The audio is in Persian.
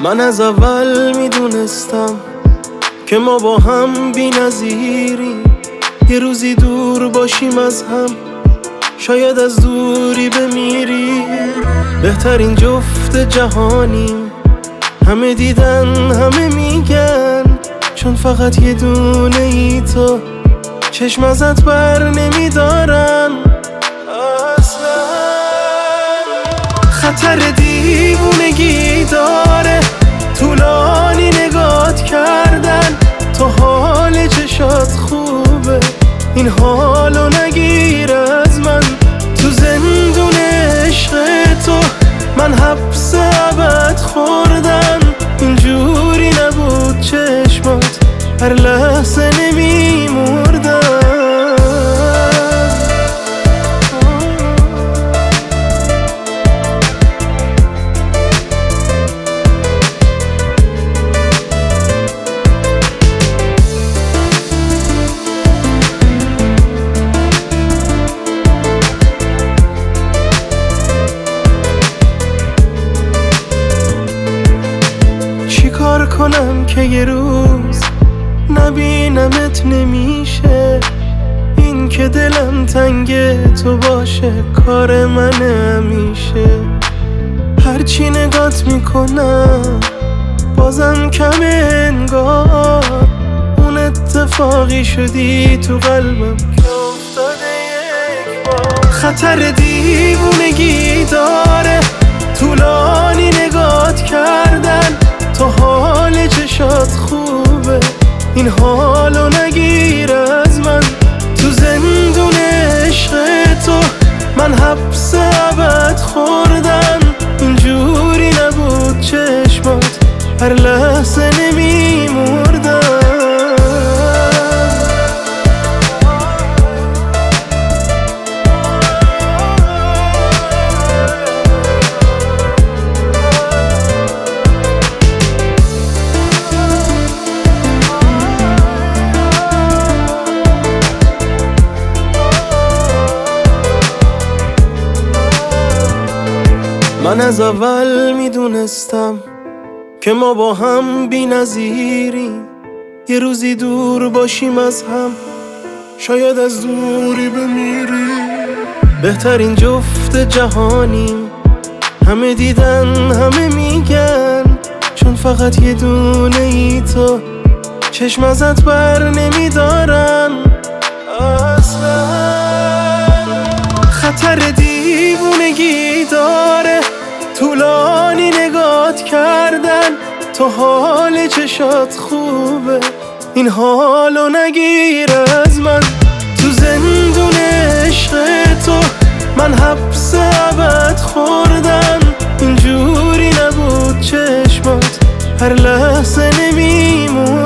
من از اول میدونستم که ما با هم بی‌نظیریم. یه روزی دور باشیم از هم، شاید از دوری بمیریم. بهترین جفت جهانیم، همه دیدن همه میگن، چون فقط یه دونه ای تو چشم ازت بر نمیدارن اصلا. خطر دیوونگی داره طولانی نگات کردن، تو حال چشات خوبه این حالو نگیر از من. تو زندون عشق تو من حبس ابد خوردم، اینجوری نبود چشمات هر لحظه نمیمردم. کار کنم که یه روز نبینمت نمیشه، این که دلم تنگ تو باشه کار من همیشه. هرچی نگات میکنم بازم کمه انگار، اون اتفاقی شدی تو قلبم که افتاده یک بار. خطر دیوونگی داره طولانی نگات کردن، تو حال چشات خوبه این حالو نگیر از من. تو زندون عشق تو من حبس ابد خوردم، اینجوری نبود چشمات هر لحظه نمیمردم. من از اول میدونستم که ما با هم بی‌نظیریم. یه روزی دور باشیم از هم، شاید از دوری بمیریم. بهترین جفت جهانیم، همه دیدن همه میگن، چون فقط یه دونه ای تو چشم ازت بر نمیدارن اصلا. خطر دیوونگی داره طولانی نگات کردن، تو حال چشات خوبه این حالو نگیر از من. تو زندون عشق تو من حبس ابد خوردم، اینجوری نبود چشمات هر لحظه نمیمون.